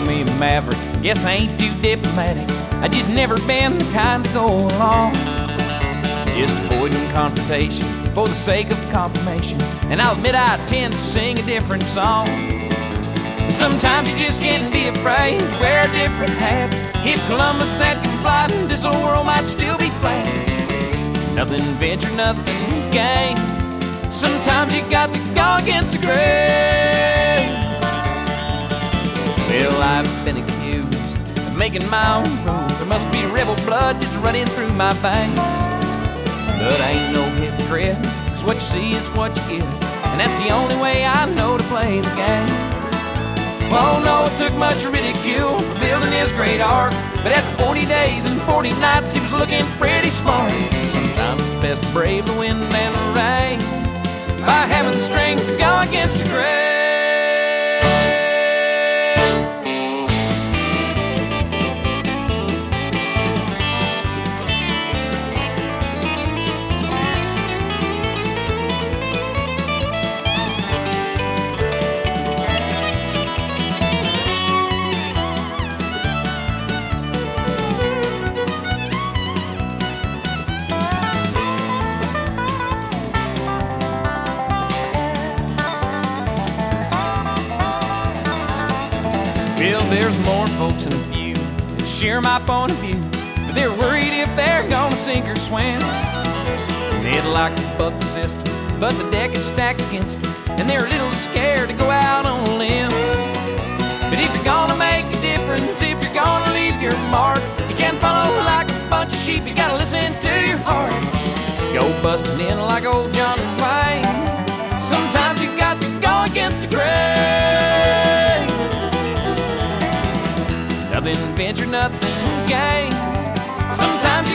me maverick. Guess I ain't too diplomatic. I just never been the kind to go along. Just avoiding confrontation for the sake of confirmation. And I'll admit I tend to sing a different song. And sometimes you just can't be afraid to wear a different hat. If Columbus had complied, this whole world might still be flat. Nothing venture, nothing gain. Sometimes you got to go against the grain. Well, I've been accused of making my own rules. There must be rebel blood just running through my veins. But I ain't no hypocrite, 'cause what you see is what you get. And that's the only way I know to play the game. Well, no, it took much ridicule for building his great ark. But after 40 days and 40 nights, he was looking pretty smart. Sometimes it's best to brave the wind and the rain by having the strength to go against the grain. Well, there's more folks in the view that share my point of view, but they're worried if they're gonna sink or swim. They'd like to buck the system, but the deck is stacked against them, and they're a little scared to go out on a limb. But if you're gonna make a difference, if you're gonna leave your mark, you can't follow like a bunch of sheep, you gotta listen to your heart. Go busting in like old John Wayne. Sometimes you got to go against the grain. Nothing venture, nothing gain. Sometimes